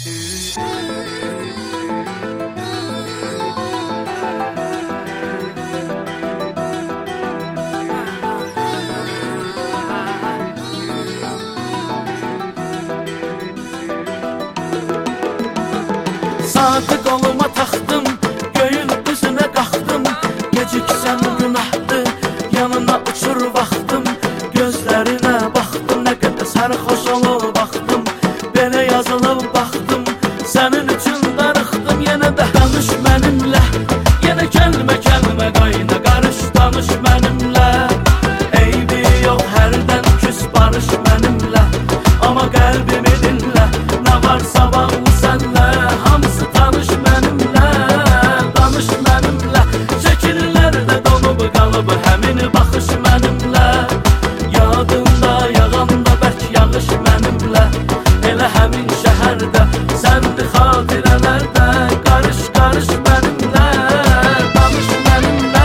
Saati qoluma taxdım, göyün üzünə qalxdım. Geciksən günahdır, yanına uçur vaxtım. Gözlərinə baxdım, nə qədər sərxoş olub baxdım. Belə yazılıb baxdım, sənin üçün darıxdım. Yenə də danış mənimlə, yenə kəlmə kəlmə qayna qarış danış mənimlə. Eybi yox hərdən küs barış mənimlə, amma qəlbimi dinlə, nə varsa bağlı sənlə. Hamısı tanış mənimlə, danış mənimlə. Şəkillərdə donub qalıb həmin baxış mənimlə. Yadımda yağanda bərk yağış mənimlə. Elə həmin şəhərdə səndir xatirələrdə. Qarış qarış mənimlə, danış mənimlə.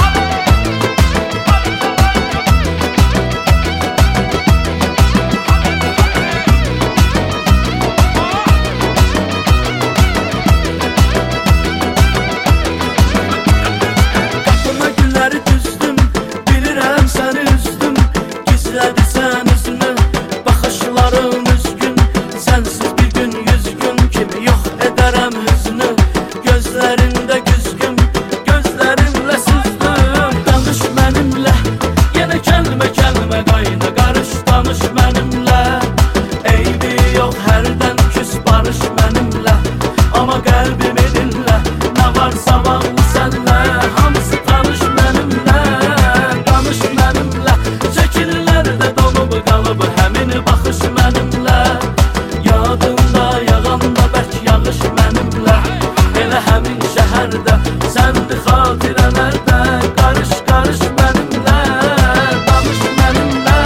Qapına gülləri düzdüm, bilirəm səni üzdüm. Gizlədirsən üzünü, baxışların üzgün. Sənsiz bir gün 100 gün kimi yox edərəm hüznü. Gözlərində güzgün, gözlərimlə süzdüm. Danış mənimlə, yenə kəlmə kəlmə qayna qarış danış mənimlə. Eybi yox hərdən küs barış mənimlə, amma qəlbimi dinlə, nə varsa bağlı sənlə. Hamısı tanış mənimlə, danış mənimlə. Şəkillərdə donub qalıb həmin baxış mənimlə. Yadımda yağanda bərk yağış mənimlə. Elə həmin şəhərdə səndir xatirələrdə. Qarış qarış mənimlə, danış mənimlə.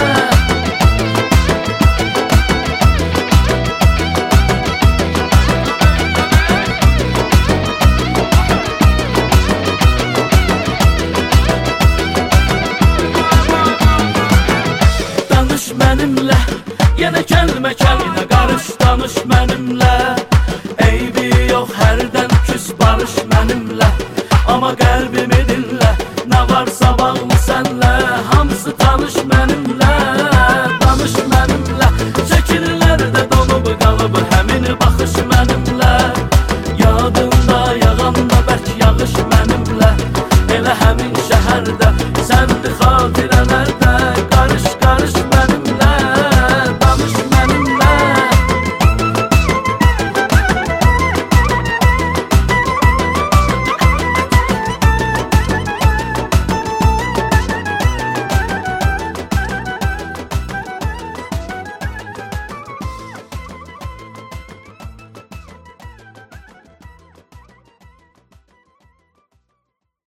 Danış mənimlə, yenə kəlmə kəlmə qarış danış mənimlə. Eybi yox hərdən küs barış mənimlə, amma qəlbimi dinlə, nə varsa bağlı